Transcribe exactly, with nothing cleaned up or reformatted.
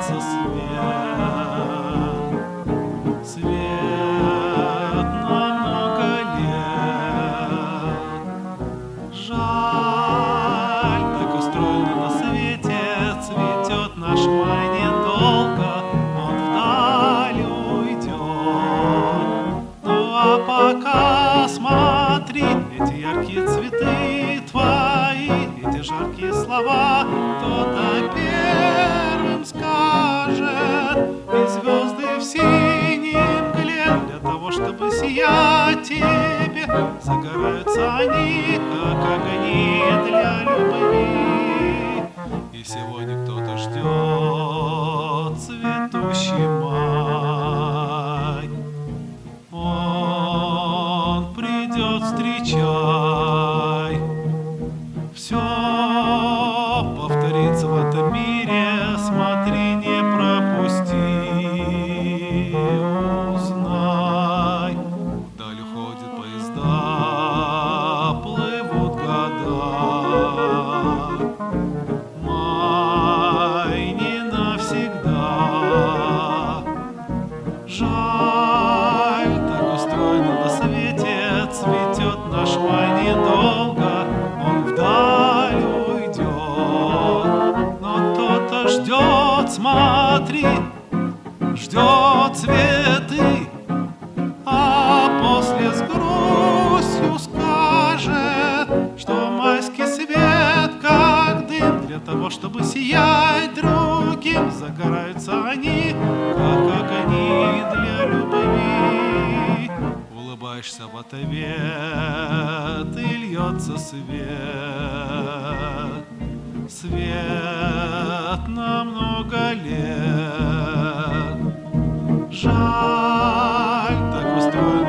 льется свет, свет на много лет. Жаль, так устроено на свете, цветет наш май недолго, он вдаль уйдет. Ну а пока смотри, эти яркие цветы твои, эти жаркие слова, кто-то первым скажет, и звезды в синем мгле для того, чтобы сиять тебе, загораются они, как огни для любви. И сегодня кто-то ждет цветущий май, он придет, встречай. Все повторится в этом мире, смотри, не пропусти, узнай. Вдаль уходят поезда, плывут года. Май не навсегда. Жаль, так устроено на свете, цветет наш май недолго, он вдаль уйдет. Но кто-то ждет, смотри, ждет цветы, а после с грустью скажет, что майский свет как дым для того, чтобы сиять другим, загораются они, как огни для любви. Улыбаешься в ответ, и льется свет, свет на много лет. Жаль, так устроено